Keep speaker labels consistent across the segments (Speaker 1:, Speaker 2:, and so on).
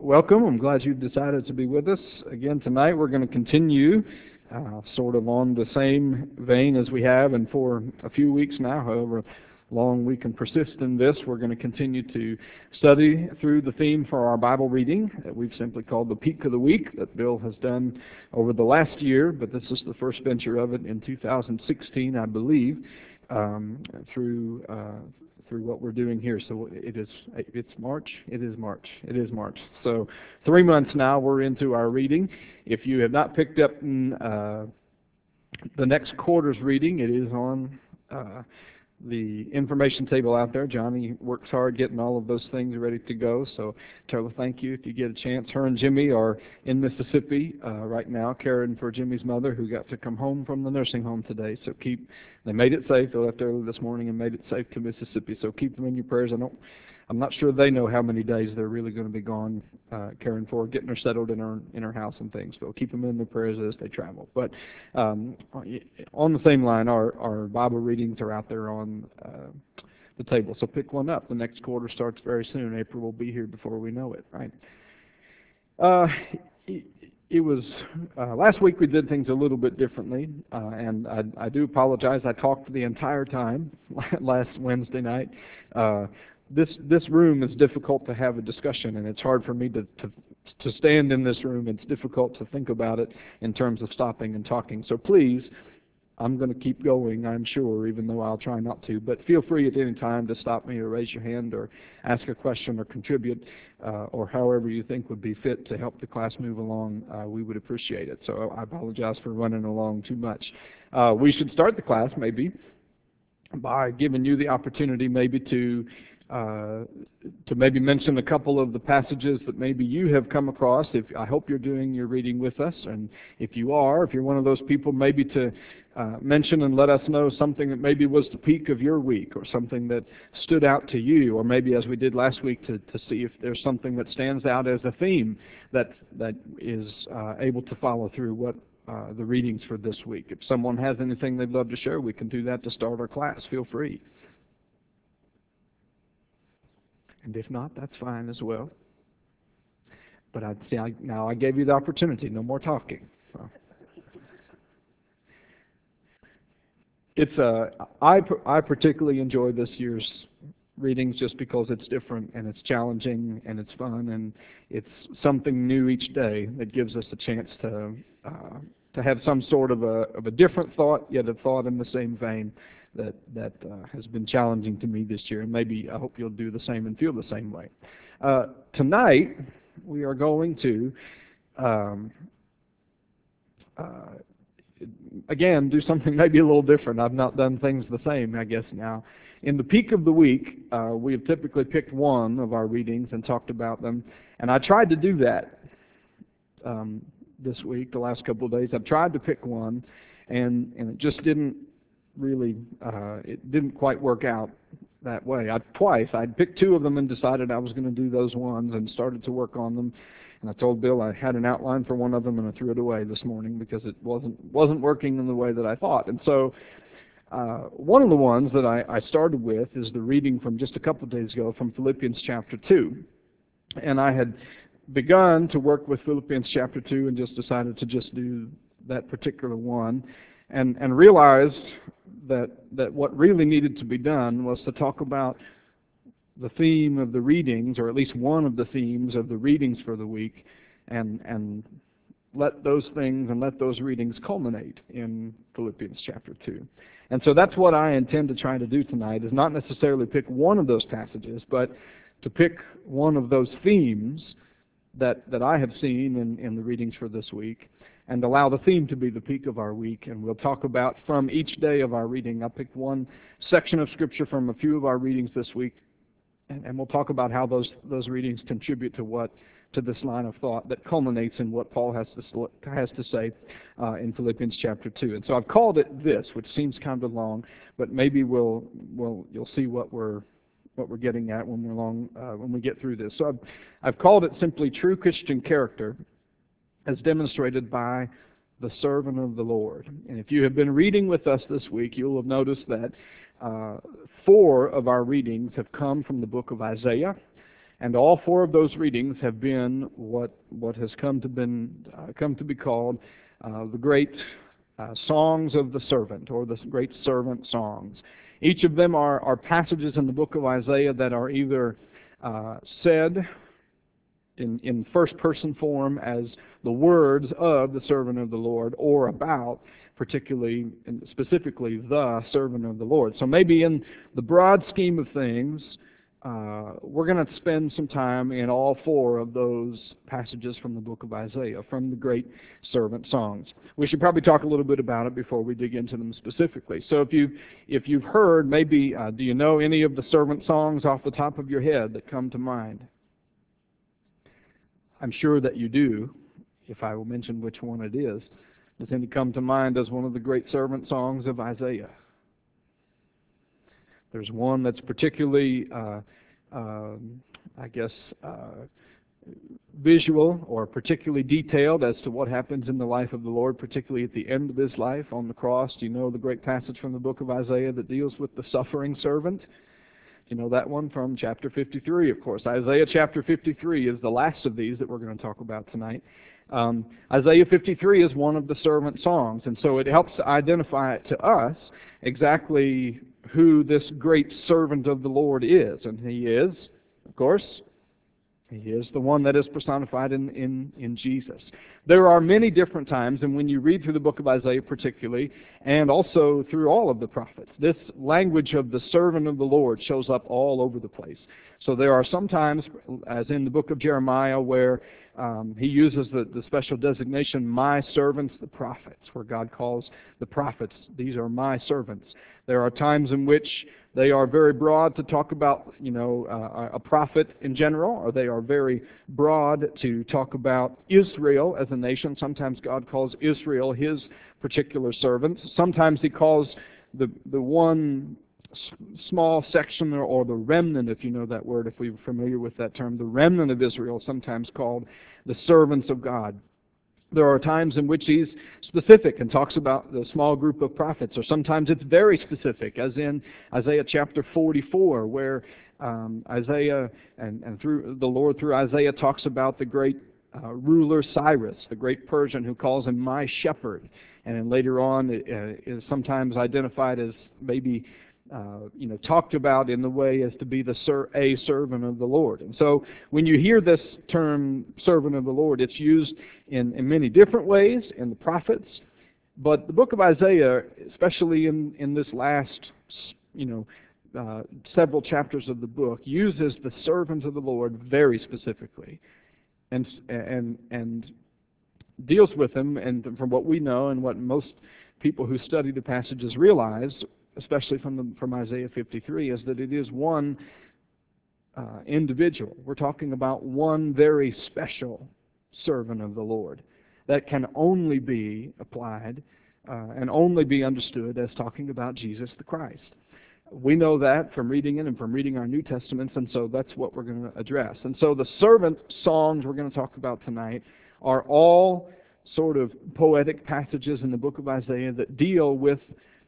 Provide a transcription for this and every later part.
Speaker 1: Welcome. I'm glad you've decided to be with us again tonight. We're going to continue sort of on the same vein as we have, and for a few weeks now, however long we can persist in this, we're going to continue to study through the theme for our Bible reading that we've simply called the Peak of the Week that Bill has done over the last year, but this is the first venture of it in 2016, I believe, through what we're doing here. So it's March? It is March. So 3 months now we're into our reading. If you have not picked up the next quarter's reading, it is on the information table out there. Johnny works hard getting all of those things ready to go. So Taylor, thank you if you get a chance. Her and Jimmy are in Mississippi right now, caring for Jimmy's mother who got to come home from the nursing home today. So they made it safe. They left early this morning and made it safe to Mississippi. So keep them in your prayers. I'm not sure they know how many days they're really going to be gone, caring for, getting her settled in her house and things. So keep them in their prayers as they travel. But on the same line, our Bible readings are out there on the table. So pick one up. The next quarter starts very soon. April will be here before we know it, right? It was last week we did things a little bit differently, and I do apologize. I talked the entire time last Wednesday night. This room is difficult to have a discussion, and it's hard for me to stand in this room. It's difficult to think about it in terms of stopping and talking. So please, I'm going to keep going, I'm sure, even though I'll try not to. But feel free at any time to stop me or raise your hand or ask a question or contribute or however you think would be fit to help the class move along. We would appreciate it. So I apologize for running along too much. We should start the class maybe by giving you the opportunity maybe to maybe mention a couple of the passages that maybe you have come across. I hope you're doing your reading with us, and if you're one of those people, maybe to mention and let us know something that maybe was the peak of your week, or something that stood out to you, or maybe as we did last week to see if there's something that stands out as a theme that is able to follow through what the readings for this week. If someone has anything they'd love to share, we can do that to start our class. Feel free. And if not, that's fine as well. But now I gave you the opportunity. No more talking. So. I particularly enjoy this year's readings just because it's different and it's challenging and it's fun and it's something new each day that gives us a chance to have some sort of a different thought, yet a thought in the same vein that has been challenging to me this year, and maybe I hope you'll do the same and feel the same way. Tonight, we are going to, again, do something maybe a little different. I've not done things the same, I guess, now. In the peak of the week, we have typically picked one of our readings and talked about them, and I tried to do that this week, the last couple of days. I've tried to pick one, and it just didn't really, it didn't quite work out that way. I'd picked two of them and decided I was going to do those ones and started to work on them. And I told Bill I had an outline for one of them, and I threw it away this morning because it wasn't working in the way that I thought. And so one of the ones that I started with is the reading from just a couple of days ago from Philippians chapter 2. And I had begun to work with Philippians chapter 2 and just decided to just do that particular one and realized that what really needed to be done was to talk about the theme of the readings, or at least one of the themes of the readings for the week, and let those things and let those readings culminate in Philippians chapter 2. And so that's what I intend to try to do tonight, is not necessarily pick one of those passages, but to pick one of those themes that I have seen in the readings for this week, and allow the theme to be the peak of our week. And we'll talk about from each day of our reading. I picked one section of Scripture from a few of our readings this week, and we'll talk about how those readings contribute to this line of thought that culminates in what Paul has to say in Philippians chapter 2. And so I've called it this, which seems kind of long, but maybe you'll see what we're getting at when we get through this. So I've called it simply True Christian Character as demonstrated by the servant of the Lord. And if you have been reading with us this week, you'll have noticed that 4 of our readings have come from the book of Isaiah, And all four of those readings have been what has come to be called the great songs of the servant, or the great servant songs. Each of them are passages in the book of Isaiah that are either said in first-person form as the words of the servant of the Lord, or about particularly and specifically the servant of the Lord. So maybe in the broad scheme of things, we're going to spend some time in all four of those passages from the book of Isaiah, from the great servant songs. We should probably talk a little bit about it before we dig into them specifically. So if you've heard, maybe, do you know any of the servant songs off the top of your head that come to mind? I'm sure that you do, if I will mention which one it is. Does any come to mind as one of the great servant songs of Isaiah? There's one that's particularly, visual or particularly detailed as to what happens in the life of the Lord, particularly at the end of his life on the cross. Do you know the great passage from the book of Isaiah that deals with the suffering servant? You know that one from chapter 53, of course. Isaiah chapter 53 is the last of these that we're going to talk about tonight. Isaiah 53 is one of the servant songs, and so it helps to identify to us exactly who this great servant of the Lord is. And he is, of course, he is the one that is personified in Jesus. There are many different times, and when you read through the book of Isaiah particularly, and also through all of the prophets, this language of the servant of the Lord shows up all over the place. So there are some times, as in the book of Jeremiah, where he uses the special designation, my servants, the prophets, where God calls the prophets, these are my servants. There are times in which they are very broad to talk about, a prophet in general, or they are very broad to talk about Israel as a nation. Sometimes God calls Israel his particular servants. Sometimes he calls the one small section, or the remnant, if you know that word, if we're familiar with that term, the remnant of Israel, sometimes called the servants of God. There are times in which he's specific and talks about the small group of prophets, or sometimes it's very specific, as in Isaiah chapter 44, where Isaiah and through the Lord through Isaiah talks about the great ruler Cyrus, the great Persian, who calls him my shepherd, and then later on it is sometimes identified as maybe talked about in the way as to be a servant of the Lord. And so when you hear this term servant of the Lord, it's used in many different ways in the prophets. But the book of Isaiah, especially in this last several chapters of the book, uses the servant of the Lord very specifically, and deals with them. And from what we know and what most people who study the passages realize, especially from Isaiah 53, is that it is one individual. We're talking about one very special servant of the Lord that can only be applied and only be understood as talking about Jesus the Christ. We know that from reading it and from reading our New Testaments, and so that's what we're going to address. And so the servant songs we're going to talk about tonight are all sort of poetic passages in the book of Isaiah that deal with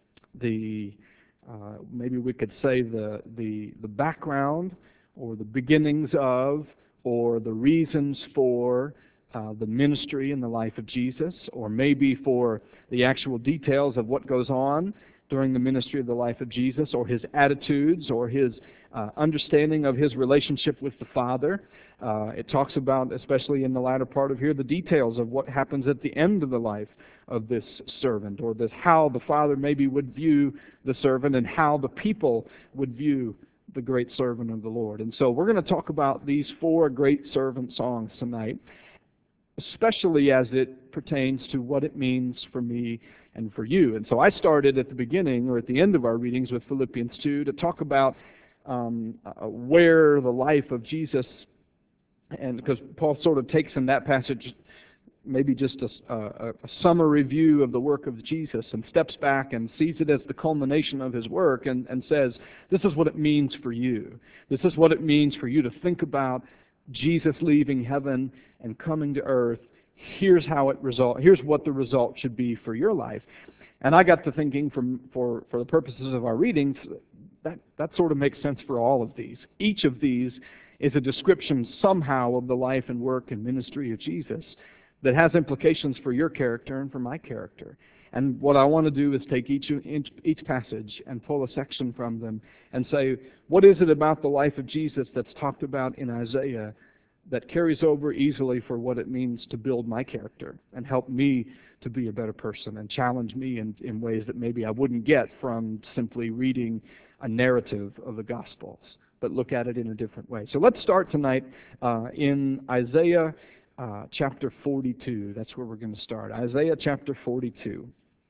Speaker 1: maybe we could say the background, or the beginnings of, or the reasons for the ministry and the life of Jesus, or maybe for the actual details of what goes on during the ministry of the life of Jesus, or his attitudes, or his understanding of his relationship with the Father. It talks about, especially in the latter part of here, the details of what happens at the end of the life of this servant, or how the Father maybe would view the servant, and how the people would view the great servant of the Lord. And so we're going to talk about these four great servant songs tonight, especially as it pertains to what it means for me and for you. And so I started at the beginning, or at the end of our readings, with Philippians 2 to talk about where the life of Jesus, and because Paul sort of takes in that passage maybe just a summary view of the work of Jesus, and steps back and sees it as the culmination of his work, and says, this is what it means for you. This is what it means for you to think about Jesus leaving heaven and coming to earth. Here's what the result should be for your life. And I got to thinking, for the purposes of our readings, that sort of makes sense for all of these. Each of these is a description somehow of the life and work and ministry of Jesus that has implications for your character and for my character. And what I want to do is take each passage and pull a section from them and say, what is it about the life of Jesus that's talked about in Isaiah that carries over easily for what it means to build my character and help me to be a better person and challenge me in ways that maybe I wouldn't get from simply reading a narrative of the Gospels, but look at it in a different way. So let's start tonight in Isaiah chapter 42. That's where we're going to start. Isaiah chapter 42.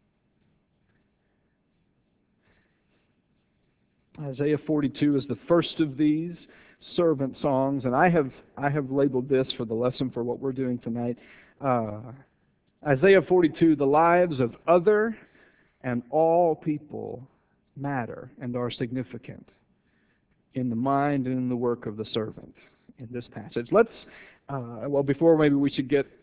Speaker 1: Isaiah 42 is the first of these servant songs, and I have labeled this for the lesson for what we're doing tonight. Isaiah 42, the lives of other and all people matter and are significant in the mind and in the work of the servant in this passage. Let's, before maybe we should get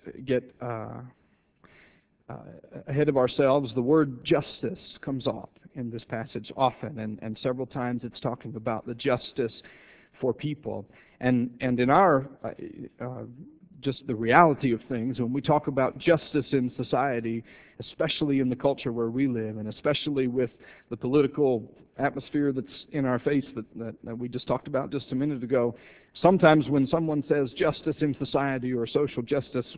Speaker 1: ahead of ourselves, the word justice comes up in this passage often, and several times it's talking about the justice for people. And in our, just the reality of things, when we talk about justice in society, especially in the culture where we live, and especially with the political atmosphere that's in our face that we just talked about just a minute ago, sometimes when someone says justice in society or social justice,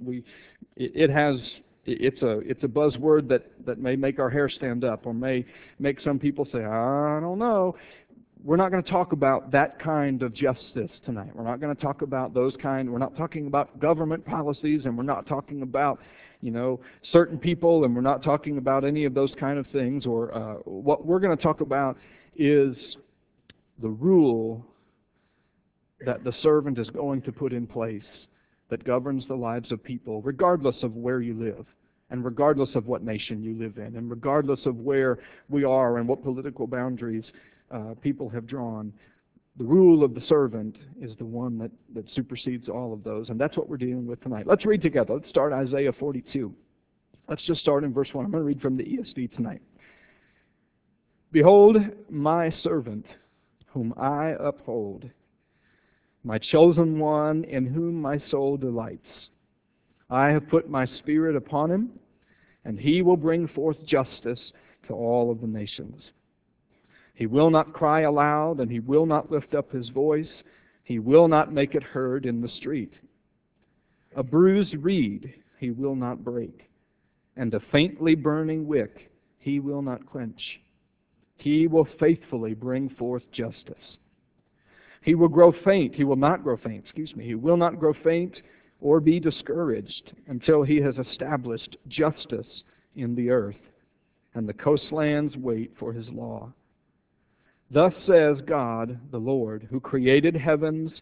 Speaker 1: it's a buzzword that may make our hair stand up or may make some people say, I don't know. We're not going to talk about that kind of justice tonight. We're not going to talk about we're not talking about government policies, and we're not talking about, certain people, and we're not talking about any of those kind of things. Or what we're going to talk about is the rule that the servant is going to put in place that governs the lives of people, regardless of where you live, and regardless of what nation you live in, and regardless of where we are and what political boundaries people have drawn. The rule of the servant is the one that supersedes all of those, and that's what we're dealing with tonight. Let's read together. Let's start Isaiah 42. Let's just start in verse 1. I'm going to read from the ESV tonight. Behold, my servant, whom I uphold, my chosen one, in whom my soul delights. I have put my spirit upon him, and he will bring forth justice to all of the nations. He will not cry aloud, and he will not lift up his voice. He will not make it heard in the street. A bruised reed he will not break, and a faintly burning wick he will not quench. He will faithfully bring forth justice. He will not grow faint, He will not grow faint or be discouraged until he has established justice in the earth, and the coastlands wait for his law. Thus says God, the Lord, who created the heavens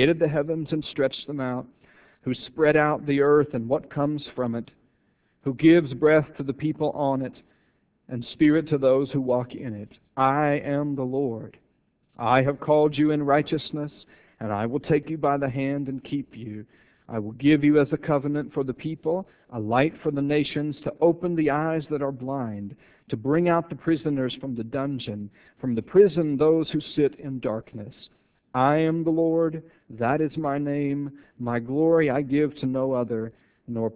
Speaker 1: and stretched them out, who spread out the earth and what comes from it, who gives breath to the people on it, and spirit to those who walk in it. I am the Lord. I have called you in righteousness, and I will take you by the hand and keep you. I will give you as a covenant for the people, a light for the nations, to open the eyes that are blind, to bring out the prisoners from the dungeon, from the prison those who sit in darkness. I am the Lord, that is my name. My glory I give to no other, nor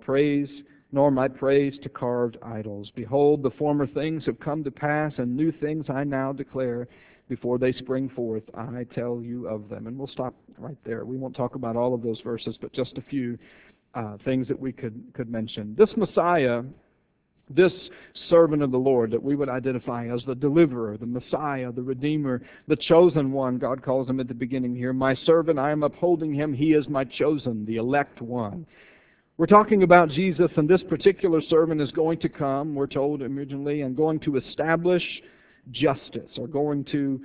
Speaker 1: my praise to carved idols. Behold, the former things have come to pass, and new things I now declare. Before they spring forth, I tell you of them. And we'll stop right there. We won't talk about all of those verses, but just a few things that we could mention. This Messiah, this servant of the Lord that we would identify as the deliverer, the Messiah, the Redeemer, the chosen one, God calls him at the beginning here. My servant, I am upholding him. He is my chosen, the elect one. We're talking about Jesus, and this particular servant is going to come, we're told originally, and going to establish justice, or going to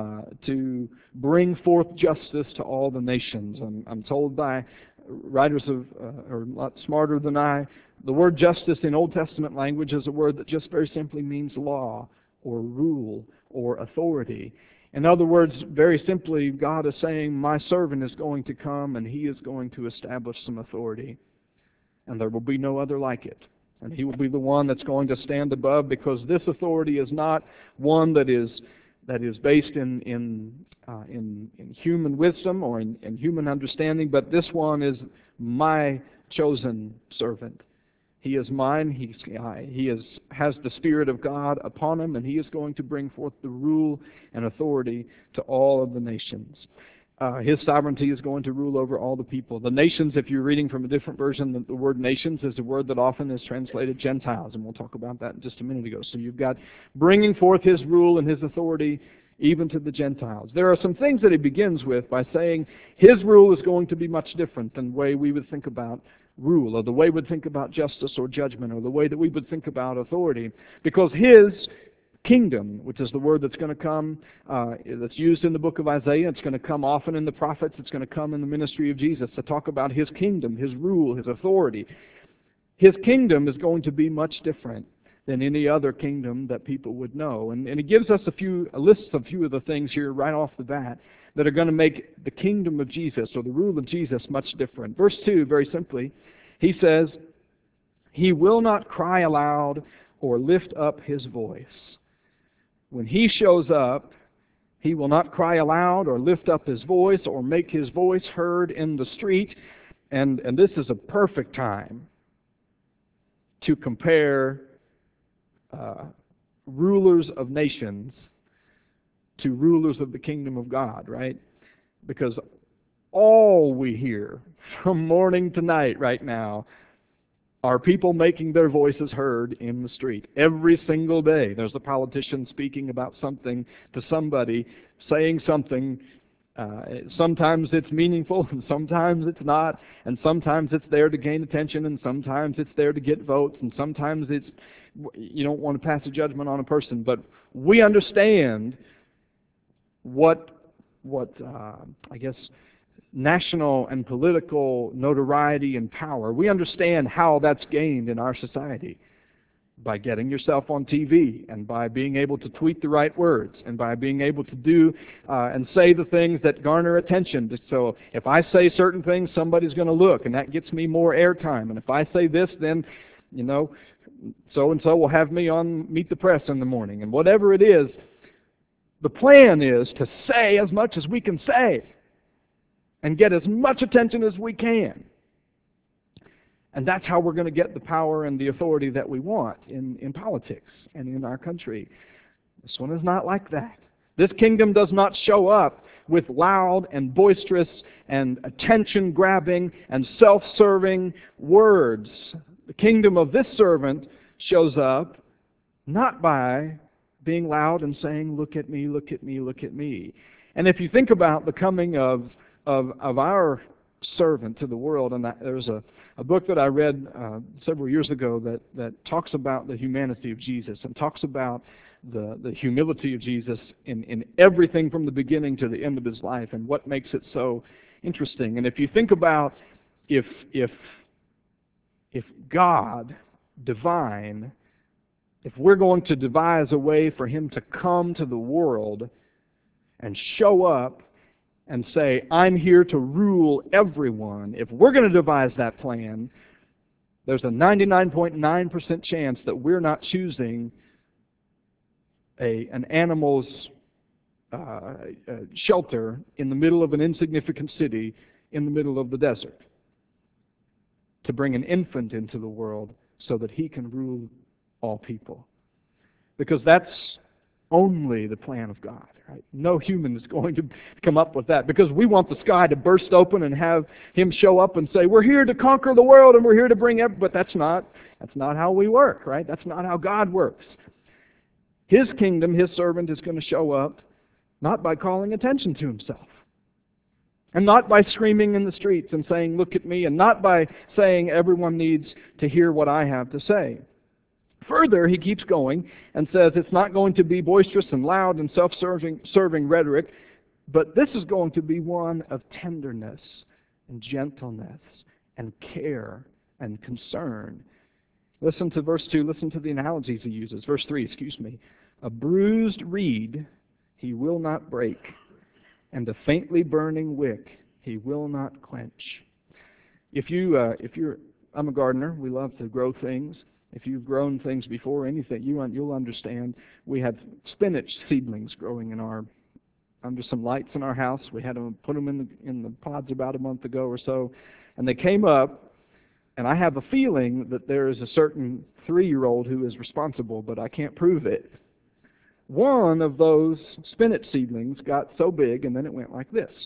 Speaker 1: bring forth justice to all the nations. I'm told by writers are a lot smarter than I, the word justice in Old Testament language is a word that just very simply means law or rule or authority. In other words, very simply, God is saying, my servant is going to come and he is going to establish some authority, and there will be no other like it. And he will be the one that's going to stand above, because this authority is not one that is that is based in human wisdom or in human understanding, but this one is my chosen servant. He is mine. Has the Spirit of God upon him, and he is going to bring forth the rule and authority to all of the nations. His sovereignty is going to rule over all the people. The nations, if you're reading from a different version, the word nations is a word that often is translated Gentiles, and we'll talk about that in just a minute ago. So you've got bringing forth his rule and his authority even to the Gentiles. There are some things that he begins with by saying his rule is going to be much different than the way we would think about rule, or the way we would think about justice or judgment, or the way that we would think about authority, because his kingdom, which is the word that's going to come, that's used in the book of Isaiah, it's going to come often in the prophets, it's going to come in the ministry of Jesus to talk about his kingdom, his rule, his authority. His kingdom is going to be much different than any other kingdom that people would know. And he gives us a list of a few of the things here right off the bat that are going to make the kingdom of Jesus, or the rule of Jesus, much different. Verse 2, very simply, he says, he will not cry aloud or lift up his voice. When he shows up, he will not cry aloud or lift up his voice or make his voice heard in the street. And this is a perfect time to compare rulers of nations to rulers of the kingdom of God, right? Because all we hear from morning to night right now are people making their voices heard in the street. Every single day there's a politician speaking about something to somebody, saying something. Sometimes it's meaningful, and sometimes it's not, and sometimes it's there to gain attention, and sometimes it's there to get votes, and sometimes you don't want to pass a judgment on a person. But we understand what I guess national and political notoriety and power. We understand how that's gained in our society by getting yourself on TV, and by being able to tweet the right words, and by being able to do and say the things that garner attention. So if I say certain things, somebody's going to look, and that gets me more airtime. And if I say this, then, so-and-so will have me on Meet the Press in the morning. And whatever it is, the plan is to say as much as we can say and get as much attention as we can. And that's how we're going to get the power and the authority that we want in politics and in our country. This one is not like that. This kingdom does not show up with loud and boisterous and attention-grabbing and self-serving words. The kingdom of this servant shows up not by being loud and saying, "Look at me, look at me, look at me." And if you think about the coming of our servant to the world, and there's a book that I read several years ago that talks about the humanity of Jesus, and talks about the humility of Jesus in everything from the beginning to the end of his life, and what makes it so interesting. And if you think about if God, divine, if we're going to devise a way for him to come to the world and show up and say, "I'm here to rule everyone," if we're going to devise that plan, there's a 99.9% chance that we're not choosing an animal's shelter in the middle of an insignificant city in the middle of the desert to bring an infant into the world so that he can rule all people. Because that's only the plan of God. Right? No human is going to come up with that, because we want the sky to burst open and have him show up and say, "We're here to conquer the world and we're here to bring but that's not how we work, right? That's not how God works. His kingdom, his servant is going to show up not by calling attention to himself, and not by screaming in the streets and saying, "Look at me," and not by saying everyone needs to hear what I have to say. Further, he keeps going and says it's not going to be boisterous and loud and self-serving rhetoric, but this is going to be one of tenderness and gentleness and care and concern. Listen to verse 2. Listen to the analogies he uses. Verse 3, "A bruised reed he will not break, and a faintly burning wick he will not quench." I'm a gardener. We love to grow things. If you've grown things before, anything, you'll understand. We have spinach seedlings growing under some lights in our house. We had them put them in the pods about a month ago or so, and they came up. And I have a feeling that there is a certain 3-year-old who is responsible, but I can't prove it. One of those spinach seedlings got so big, and then it went like this.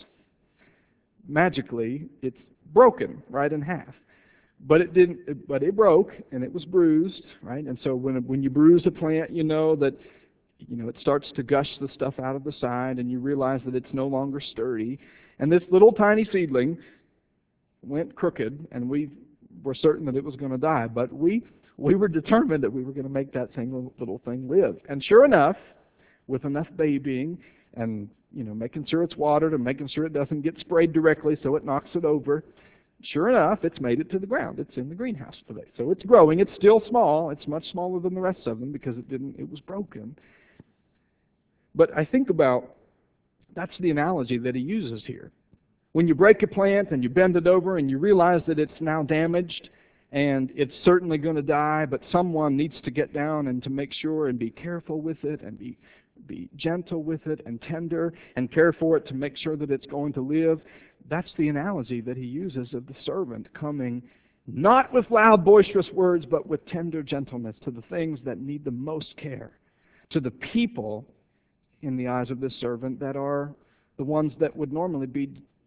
Speaker 1: Magically, it's broken right in half. But it didn't. But it broke, and it was bruised, right? And so when you bruise a plant, you know that it starts to gush the stuff out of the side, and you realize that it's no longer sturdy. And this little tiny seedling went crooked, and we were certain that it was going to die, but we were determined that we were going to make that single little thing live. And sure enough, with enough babying and making sure it's watered and making sure it doesn't get sprayed directly so it knocks it over, sure enough, it's made it to the ground. It's in the greenhouse today. So it's growing. It's still small. It's much smaller than the rest of them because it was broken. But I think about, that's the analogy that he uses here. When you break a plant and you bend it over and you realize that it's now damaged and it's certainly going to die, but someone needs to get down and to make sure and be careful with it and be gentle with it and tender and care for it to make sure that it's going to live. That's the analogy that he uses of the servant coming not with loud, boisterous words, but with tender gentleness to the things that need the most care, to the people in the eyes of this servant that are the ones that would normally be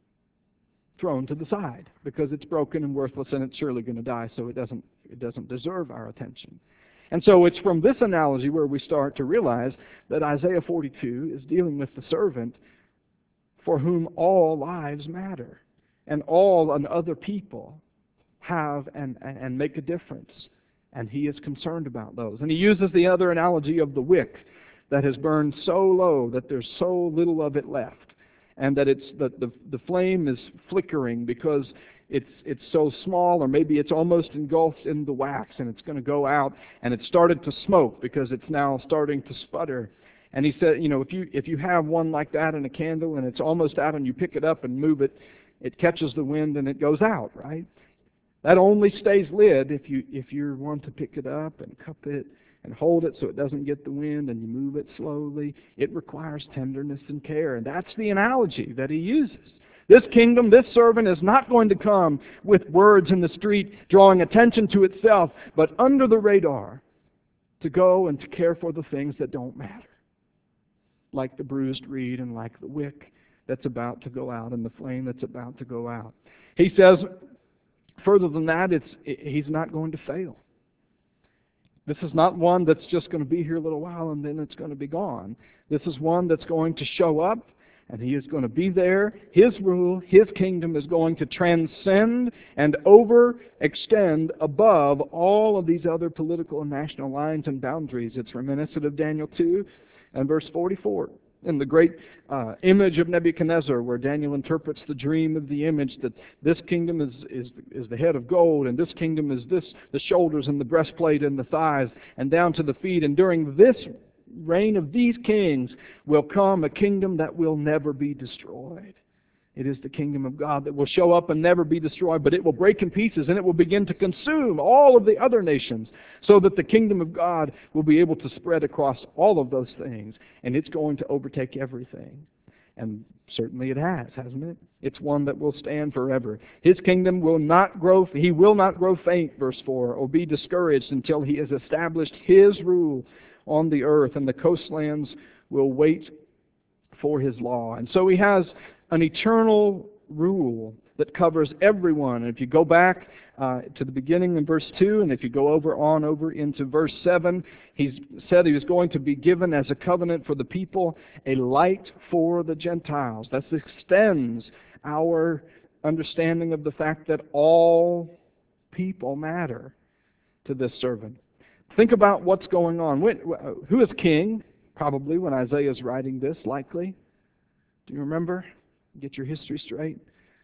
Speaker 1: thrown to the side because it's broken and worthless and it's surely going to die, so it doesn't deserve our attention. And so it's from this analogy where we start to realize that Isaiah 42 is dealing with the servant for whom all lives matter and all and other people have and make a difference, and he is concerned about those. And he uses the other analogy of the wick that has burned so low that there's so little of it left, and that the flame is flickering because it's so small, or maybe it's almost engulfed in the wax and it's going to go out, and it's started to smoke because it's now starting to sputter. And he said, if you have one like that in a candle and it's almost out and you pick it up and move it, it catches the wind and it goes out, right? That only stays lit if you're one to pick it up and cup it and hold it so it doesn't get the wind, and you move it slowly. It requires tenderness and care, and that's the analogy that he uses. This kingdom, this servant is not going to come with words in the street drawing attention to itself, but under the radar to go and to care for the things that don't matter, like the bruised reed and like the wick that's about to go out and the flame that's about to go out. He says, further than that, he's not going to fail. This is not one that's just going to be here a little while and then it's going to be gone. This is one that's going to show up, and he is going to be there. His rule, his kingdom is going to transcend and overextend above all of these other political and national lines and boundaries. It's reminiscent of Daniel 2 and verse 44. In the great image of Nebuchadnezzar, where Daniel interprets the dream of the image that this kingdom is the head of gold, and this kingdom is the shoulders and the breastplate and the thighs and down to the feet. And during this reign of these kings will come a kingdom that will never be destroyed. It is the kingdom of God that will show up and never be destroyed, but it will break in pieces and it will begin to consume all of the other nations, so that the kingdom of God will be able to spread across all of those things, and it's going to overtake everything. And certainly it has, hasn't it? It's one that will stand forever. His kingdom will not grow, he will not grow faint, verse 4, or be discouraged until he has established his rule on the earth, and the coastlands will wait for his law. And so he has an eternal rule that covers everyone. And if you go back to the beginning in verse 2, and if you go over into verse 7, he said he was going to be given as a covenant for the people, a light for the Gentiles. That extends our understanding of the fact that all people matter to this servant. Think about what's going on. Who is king? Probably when Isaiah is writing this, likely. Do you remember? Get your history straight.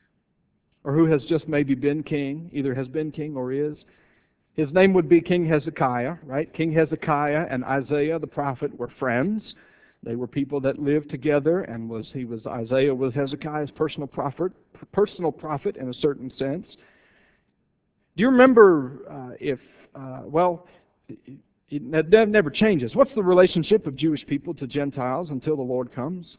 Speaker 1: Or who has just maybe been king, either has been king or is. His name would be King Hezekiah, right? King Hezekiah and Isaiah the prophet were friends. They were people that lived together, and Isaiah was Hezekiah's personal prophet in a certain sense. Do you remember That never changes. What's the relationship of Jewish people to Gentiles until the Lord comes?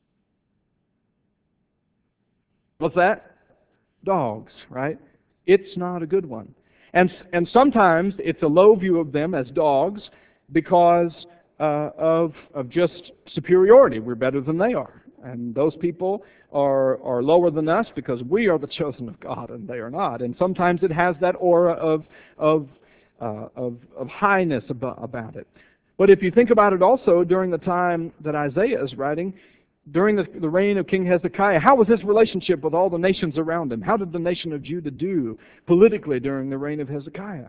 Speaker 1: What's that? Dogs, right? It's not a good one. And sometimes it's a low view of them as dogs because of just superiority. We're better than they are. And those people are lower than us because we are the chosen of God and they are not. And sometimes it has that aura of highness about it. But if you think about it also during the time that Isaiah is writing, during the reign of King Hezekiah, how was his relationship with all the nations around him? How did the nation of Judah do politically during the reign of Hezekiah?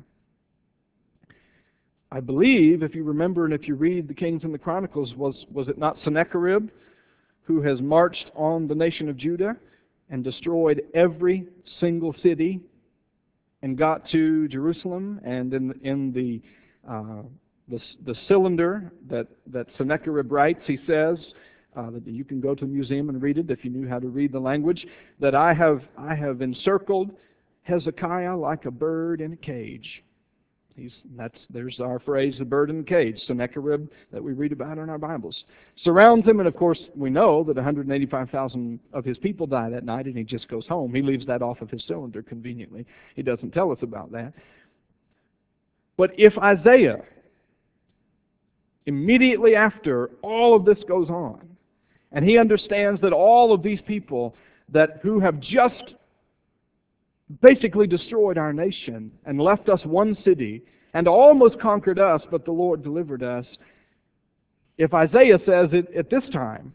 Speaker 1: I believe, if you remember and if you read the Kings and the Chronicles, was it not Sennacherib who has marched on the nation of Judah and destroyed every single city and got to Jerusalem? And in the cylinder that Sennacherib writes, he says, that you can go to the museum and read it if you knew how to read the language, that I have encircled Hezekiah like a bird in a cage. There's our phrase, the bird in the cage, Sennacherib, that we read about in our Bibles. Surrounds him, and of course we know that 185,000 of his people die that night, and he just goes home. He leaves that off of his cylinder conveniently. He doesn't tell us about that. But if Isaiah, immediately after all of this goes on, and he understands that all of these people who have just basically destroyed our nation and left us one city and almost conquered us, but the Lord delivered us. If Isaiah says it at this time,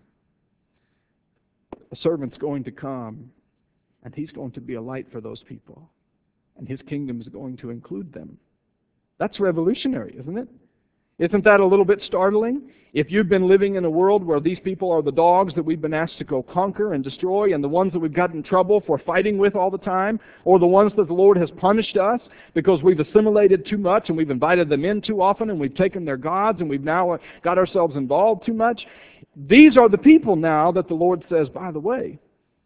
Speaker 1: a servant's going to come and he's going to be a light for those people and his kingdom is going to include them. That's revolutionary, isn't it? Isn't that a little bit startling? If you've been living in a world where these people are the dogs that we've been asked to go conquer and destroy, and the ones that we've got in trouble for fighting with all the time, or the ones that the Lord has punished us because we've assimilated too much and we've invited them in too often and we've taken their gods and we've now got ourselves involved too much, these are the people now that the Lord says, by the way,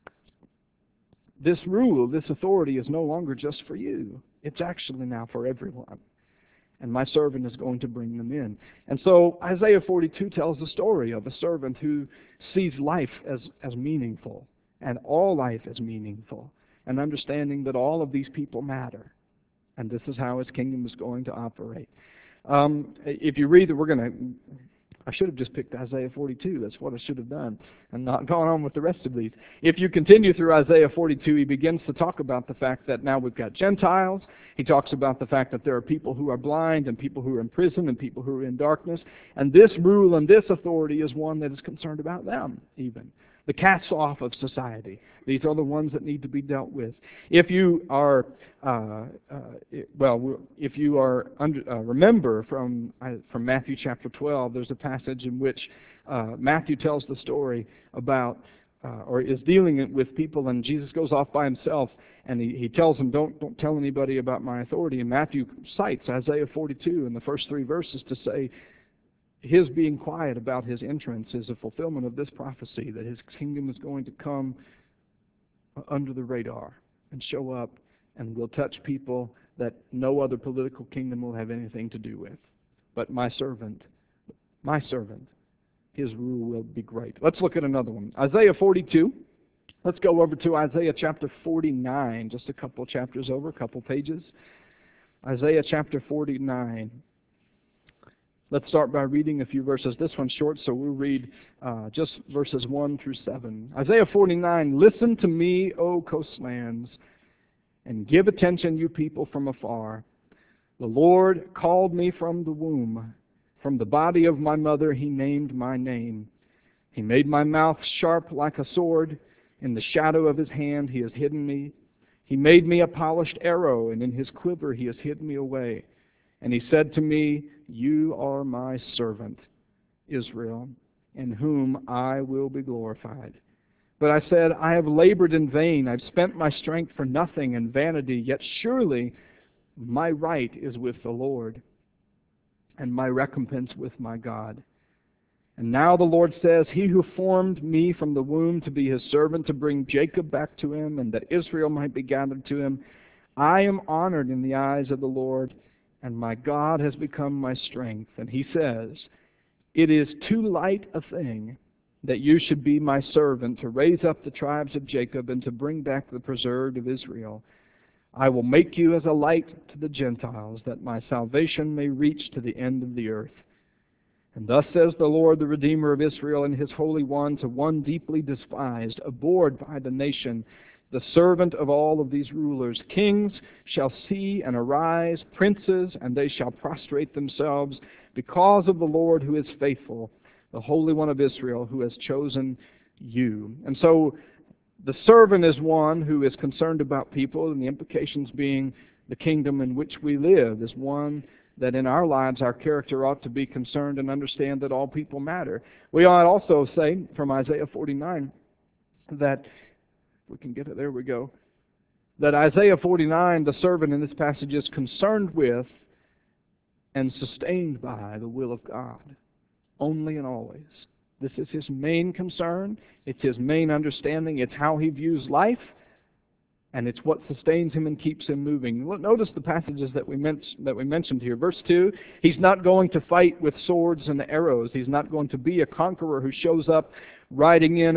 Speaker 1: this rule, this authority is no longer just for you. It's actually now for everyone. And my servant is going to bring them in. And so Isaiah 42 tells the story of a servant who sees life as meaningful, and all life as meaningful, and understanding that all of these people matter. And this is how his kingdom is going to operate. If you read that, I should have just picked Isaiah 42. That's what I should have done, and not gone on with the rest of these. If you continue through Isaiah 42, he begins to talk about the fact that now we've got Gentiles. He talks about the fact that there are people who are blind and people who are in prison and people who are in darkness. And this rule and this authority is one that is concerned about them, even. The cast off of society. These are the ones that need to be dealt with. If you are, remember from Matthew chapter 12, there's a passage in which Matthew tells the story about, or is dealing with people, and Jesus goes off by himself, and he tells them, don't tell anybody about my authority. And Matthew cites Isaiah 42 in the first 3 verses to say, his being quiet about his entrance is a fulfillment of this prophecy, that his kingdom is going to come under the radar and show up and will touch people that no other political kingdom will have anything to do with. But my servant, his rule will be great. Let's look at another one. Isaiah 42. Let's go over to Isaiah chapter 49, just a couple chapters over, a couple pages. Isaiah chapter 49. Let's start by reading a few verses. This one's short, so we'll read just verses 1 through 7. Isaiah 49, listen to me, O coastlands, and give attention, you people from afar. The Lord called me from the womb. From the body of my mother he named my name. He made my mouth sharp like a sword. In the shadow of his hand he has hidden me. He made me a polished arrow, and in his quiver he has hidden me away. And he said to me, you are my servant, Israel, in whom I will be glorified. But I said, I have labored in vain. I've spent my strength for nothing and vanity. Yet surely my right is with the Lord, and my recompense with my God. And now the Lord says, he who formed me from the womb to be his servant, to bring Jacob back to him, and that Israel might be gathered to him, I am honored in the eyes of the Lord, and my God has become my strength. And he says, it is too light a thing that you should be my servant to raise up the tribes of Jacob and to bring back the preserved of Israel. I will make you as a light to the Gentiles, that my salvation may reach to the end of the earth. And thus says the Lord, the Redeemer of Israel, and his Holy One, to one deeply despised, abhorred by the nation, the servant of all of these rulers. Kings shall see and arise, princes, and they shall prostrate themselves, because of the Lord who is faithful, the Holy One of Israel, who has chosen you. And so the servant is one who is concerned about people, and the implications being the kingdom in which we live is one that in our lives our character ought to be concerned and understand that all people matter. We ought also say from Isaiah 49 that, we can get it, there we go, that Isaiah 49, the servant in this passage, is concerned with and sustained by the will of God, only and always. This is his main concern. It's his main understanding. It's how he views life, and it's what sustains him and keeps him moving. Notice the passages that we mentioned here. Verse 2, he's not going to fight with swords and arrows. He's not going to be a conqueror who shows up riding in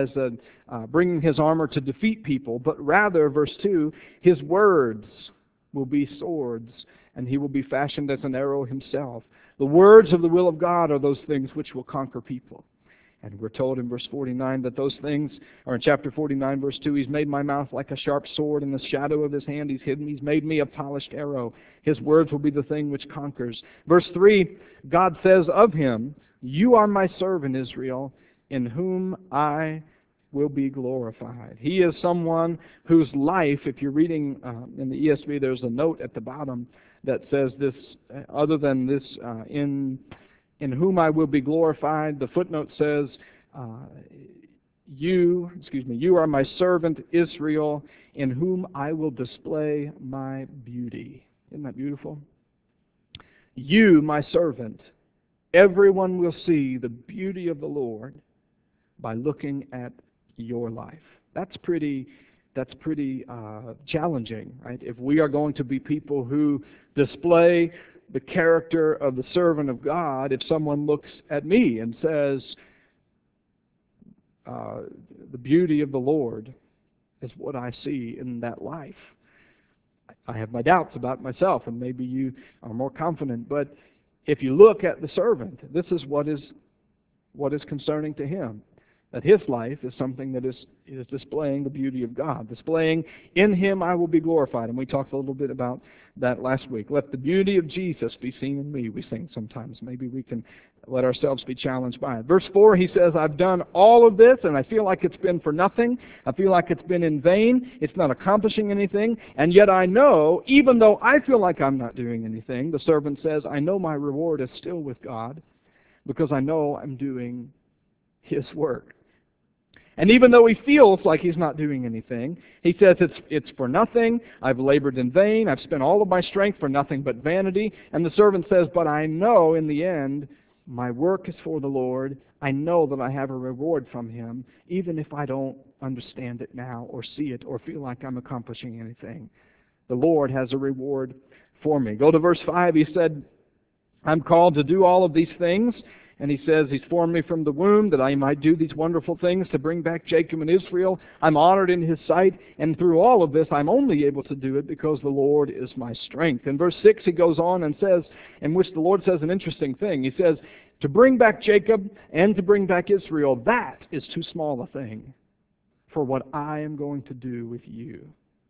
Speaker 1: bringing his armor to defeat people, but rather, verse 2, his words will be swords, and he will be fashioned as an arrow himself. The words of the will of God are those things which will conquer people. And we're told in verse 49 that those things, or in chapter 49, verse 2, he's made my mouth like a sharp sword, in the shadow of his hand he's hidden. He's made me a polished arrow. His words will be the thing which conquers. Verse 3, God says of him, you are my servant, Israel, in whom I will be glorified. He is someone whose life, if you're reading in the ESV, there's a note at the bottom that says this, other than this, in whom I will be glorified. The footnote says, you are my servant Israel, in whom I will display my beauty. Isn't that beautiful? You, my servant, everyone will see the beauty of the Lord by looking at your life. That's pretty challenging, right? If we are going to be people who display the character of the servant of God, if someone looks at me and says, the beauty of the Lord is what I see in that life. I have my doubts about myself, and maybe you are more confident, but if you look at the servant, this is what is concerning to him. That his life is something that is displaying the beauty of God. Displaying, in him I will be glorified. And we talked a little bit about that last week. Let the beauty of Jesus be seen in me, we sing sometimes. Maybe we can let ourselves be challenged by it. Verse 4, he says, I've done all of this, and I feel like it's been for nothing. I feel like it's been in vain. It's not accomplishing anything. And yet I know, even though I feel like I'm not doing anything, the servant says, I know my reward is still with God, because I know I'm doing his work. And even though he feels like he's not doing anything, he says it's for nothing. I've labored in vain. I've spent all of my strength for nothing but vanity. And the servant says, but I know in the end my work is for the Lord. I know that I have a reward from him, even if I don't understand it now or see it or feel like I'm accomplishing anything. The Lord has a reward for me. Go to verse 5. He said, I'm called to do all of these things. And he says, he's formed me from the womb that I might do these wonderful things to bring back Jacob and Israel. I'm honored in his sight. And through all of this, I'm only able to do it because the Lord is my strength. In verse 6, he goes on and says, in which the Lord says an interesting thing. He says, to bring back Jacob and to bring back Israel, that is too small a thing for what I am going to do with you.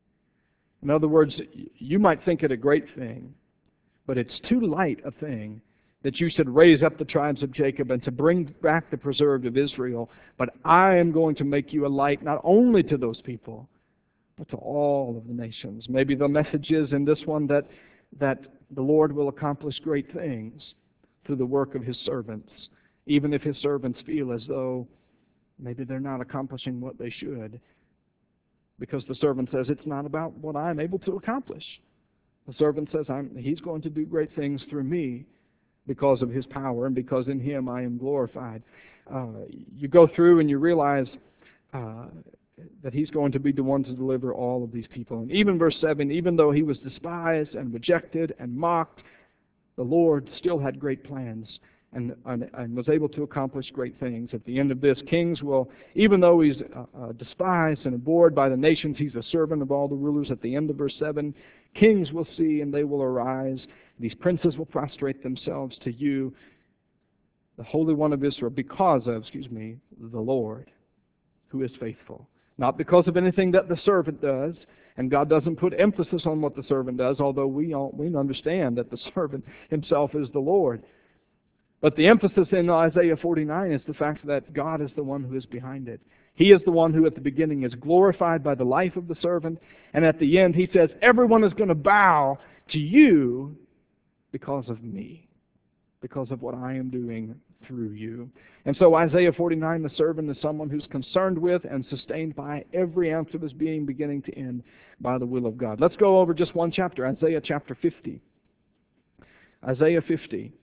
Speaker 1: In other words, you might think it a great thing, but it's too light a thing that you should raise up the tribes of Jacob and to bring back the preserved of Israel. But I am going to make you a light not only to those people, but to all of the nations. Maybe the message is in this one that the Lord will accomplish great things through the work of his servants, even if his servants feel as though maybe they're not accomplishing what they should, because the servant says it's not about what I'm able to accomplish. The servant says he's going to do great things through me, because of his power and because in him I am glorified. You go through and you realize that he's going to be the one to deliver all of these people. And even verse 7, even though he was despised and rejected and mocked, the Lord still had great plans and was able to accomplish great things. At the end of this, kings will, even though he's despised and abhorred by the nations, he's a servant of all the rulers. At the end of verse 7, kings will see and they will arise. These princes will prostrate themselves to you, the Holy One of Israel, because of, the Lord, who is faithful. Not because of anything that the servant does, and God doesn't put emphasis on what the servant does, although we understand that the servant himself is the Lord. But the emphasis in Isaiah 49 is the fact that God is the one who is behind it. He is the one who at the beginning is glorified by the life of the servant, and at the end he says, everyone is going to bow to you because of me, because of what I am doing through you. And so Isaiah 49, the servant, is someone who's concerned with and sustained by every ounce of his being, beginning to end, by the will of God. Let's go over just one chapter, Isaiah chapter 50. Isaiah 50.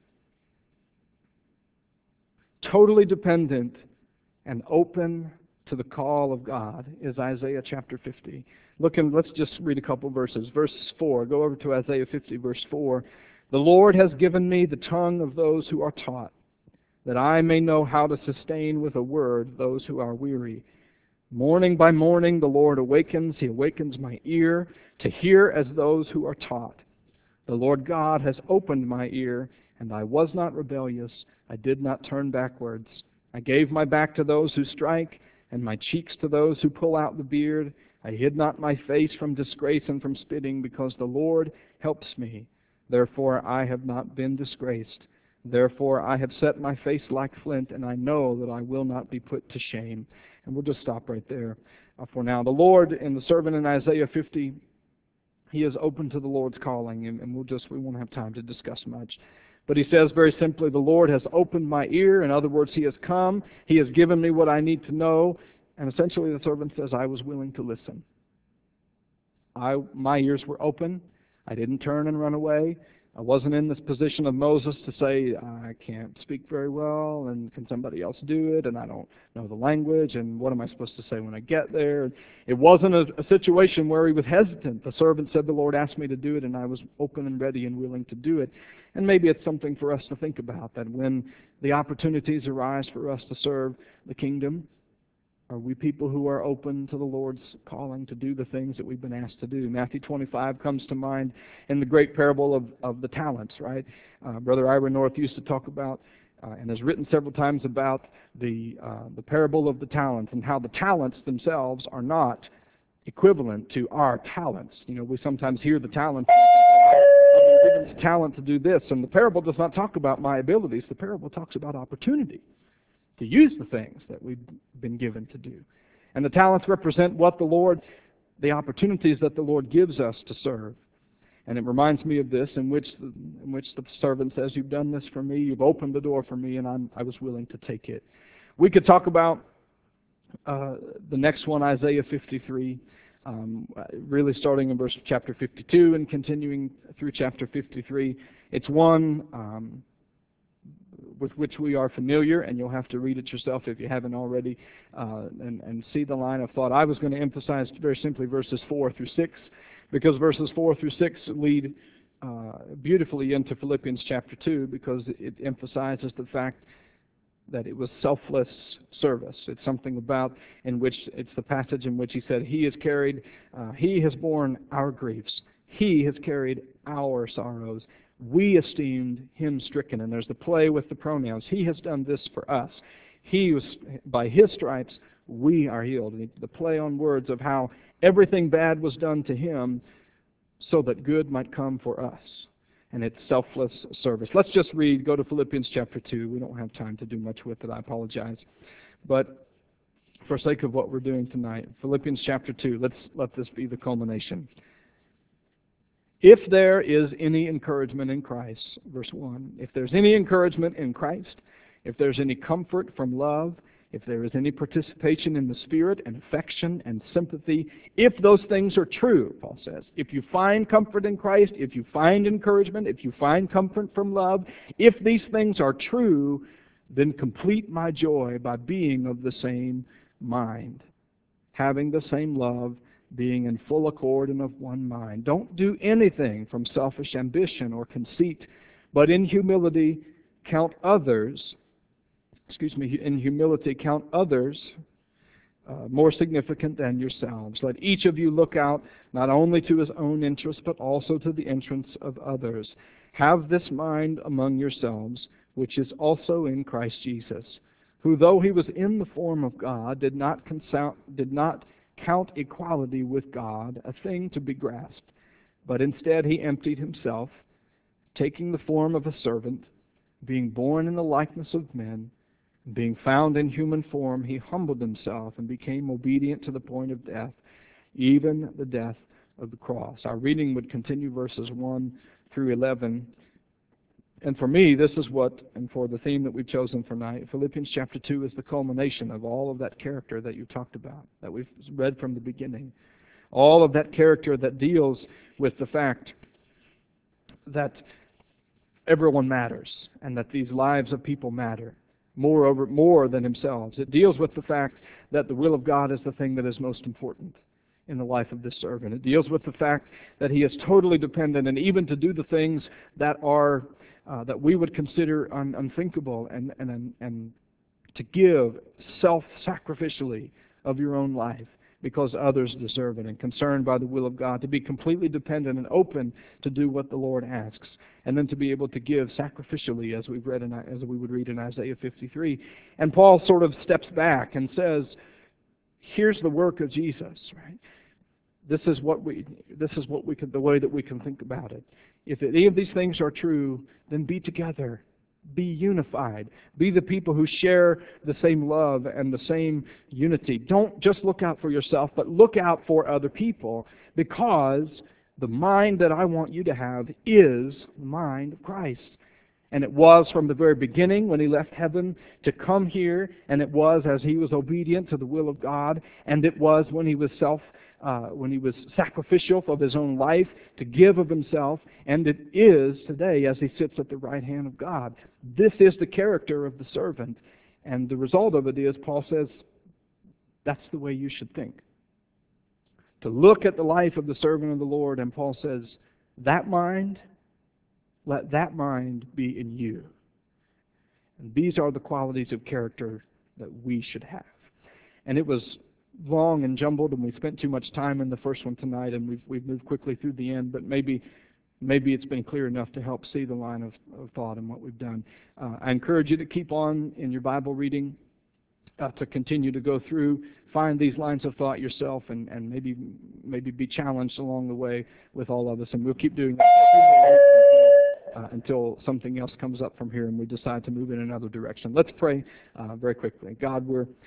Speaker 1: Totally dependent and open to the call of God is Isaiah chapter 50. Let's just read a couple verses. Verse 4, go over to Isaiah 50, verse 4. The Lord has given me the tongue of those who are taught, that I may know how to sustain with a word those who are weary. Morning by morning the Lord awakens, He awakens my ear to hear as those who are taught. The Lord God has opened my ear, and I was not rebellious. I did not turn backwards. I gave my back to those who strike, and my cheeks to those who pull out the beard. I hid not my face from disgrace and from spitting, because the Lord helps me. Therefore I have not been disgraced. Therefore I have set my face like flint, and I know that I will not be put to shame. And we'll just stop right there for now. The Lord and the servant in Isaiah 50, he is open to the Lord's calling, and we won't have time to discuss much. But he says very simply, the Lord has opened my ear. In other words, He has come. He has given me what I need to know. And essentially the servant says, I was willing to listen. My ears were open. I didn't turn and run away. I wasn't in this position of Moses to say, I can't speak very well, and can somebody else do it, and I don't know the language, and what am I supposed to say when I get there? It wasn't a situation where he was hesitant. The servant said, the Lord asked me to do it, and I was open and ready and willing to do it. And maybe it's something for us to think about, that when the opportunities arise for us to serve the kingdom, are we people who are open to the Lord's calling to do the things that we've been asked to do? Matthew 25 comes to mind in the great parable of the talents, right? Brother Ira North used to talk about and has written several times about the parable of the talents, and how the talents themselves are not equivalent to our talents. We sometimes hear the talent, I've been given the talent to do this, and the parable does not talk about my abilities. The parable talks about opportunity to use the things that we've been given to do. And the talents represent the opportunities that the Lord gives us to serve. And it reminds me of this, in which the servant says, you've done this for me, you've opened the door for me, and I was willing to take it. We could talk about the next one, Isaiah 53, really starting in verse chapter 52 and continuing through chapter 53. It's one with which we are familiar, and you'll have to read it yourself if you haven't already, and see the line of thought. I was going to emphasize very simply verses 4 through 6, because verses 4 through 6 lead beautifully into Philippians chapter 2, because it emphasizes the fact that it was selfless service. It's something about it's the passage in which he said, He has borne our griefs. He has carried our sorrows. We esteemed Him stricken. And there's the play with the pronouns. He has done this for us. By His stripes, we are healed. And the play on words of how everything bad was done to Him so that good might come for us. And it's selfless service. Let's just go to Philippians chapter 2. We don't have time to do much with it. I apologize. But for sake of what we're doing tonight, Philippians chapter 2, let this be the culmination. If there is any encouragement in Christ, verse 1, if there's any encouragement in Christ, if there's any comfort from love, if there is any participation in the Spirit and affection and sympathy, if those things are true, Paul says, if you find comfort in Christ, if you find encouragement, if you find comfort from love, if these things are true, then complete my joy by being of the same mind, having the same love, being in full accord and of one mind. Don't do anything from selfish ambition or conceit, but in humility count others, in humility count others more significant than yourselves. Let each of you look out not only to his own interest, but also to the interests of others. Have this mind among yourselves, which is also in Christ Jesus, who, though he was in the form of God, did not count equality with God a thing to be grasped, but instead he emptied himself, taking the form of a servant, being born in the likeness of men. Being found in human form, he humbled himself and became obedient to the point of death, even the death of the cross. Our reading would continue verses 1 through 11. And for me, this is what, and for the theme that we've chosen for tonight, Philippians chapter 2 is the culmination of all of that character that you talked about, that we've read from the beginning. All of that character that deals with the fact that everyone matters and that these lives of people matter. Moreover, more than themselves. It deals with the fact that the will of God is the thing that is most important in the life of this servant. It deals with the fact that he is totally dependent, and even to do the things that are that we would consider unthinkable, and to give self-sacrificially of your own life because others deserve it, and concerned by the will of God, to be completely dependent and open to do what the Lord asks, and then to be able to give sacrificially, as we would read in Isaiah 53. And Paul sort of steps back and says, "Here's the work of Jesus, right? This is the way that we can think about it. If any of these things are true, then be together. Be unified. Be the people who share the same love and the same unity. Don't just look out for yourself, but look out for other people, because the mind that I want you to have is the mind of Christ. And it was from the very beginning when he left heaven to come here, and it was as he was obedient to the will of God, and it was when he was sacrificial of his own life to give of himself, and it is today as he sits at the right hand of God. This is the character of the servant, and the result of it is, Paul says, that's the way you should think. To look at the life of the servant of the Lord, and Paul says, let that mind be in you. And these are the qualities of character that we should have. And it was long and jumbled, and we spent too much time in the first one tonight, and we've moved quickly through the end, but maybe it's been clear enough to help see the line of thought and what we've done. I encourage you to keep on in your Bible reading, to continue to go through, find these lines of thought yourself, and maybe be challenged along the way with all of us. And we'll keep doing that until something else comes up from here and we decide to move in another direction. Let's pray very quickly. God, we're